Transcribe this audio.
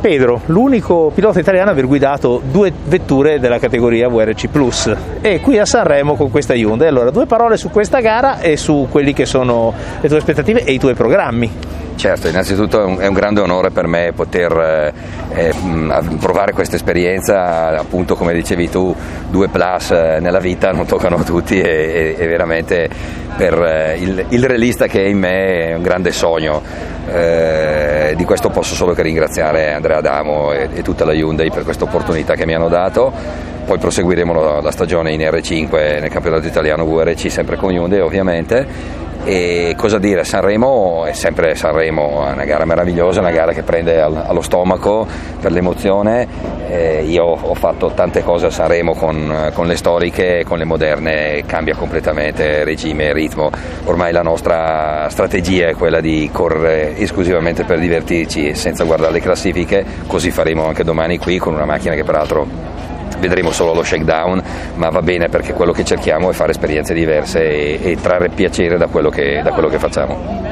Pedro, l'unico pilota italiano a aver guidato 2 vetture della categoria VRC Plus, e qui a Sanremo con questa Hyundai. Allora, 2 parole su questa gara e su quelli che sono le tue aspettative e i tuoi programmi. Certo, innanzitutto è un grande onore per me poter provare questa esperienza, appunto come dicevi tu, 2 plus nella vita non toccano a tutti, e veramente per il realista che è in me è un grande sogno. Di questo posso solo che ringraziare Andrea Adamo e tutta la Hyundai per questa opportunità che mi hanno dato. Poi proseguiremo la stagione in R5 nel campionato italiano VRC, sempre con Hyundai ovviamente. E cosa dire, Sanremo è sempre Sanremo, è una gara meravigliosa, una gara che prende allo stomaco per l'emozione. Io ho fatto tante cose a Sanremo con le storiche, con le moderne cambia completamente regime e ritmo. Ormai la nostra strategia è quella di correre esclusivamente per divertirci senza guardare le classifiche, così faremo anche domani qui con una macchina che peraltro vedremo solo lo shakedown, ma va bene perché quello che cerchiamo è fare esperienze diverse e trarre piacere da quello che facciamo.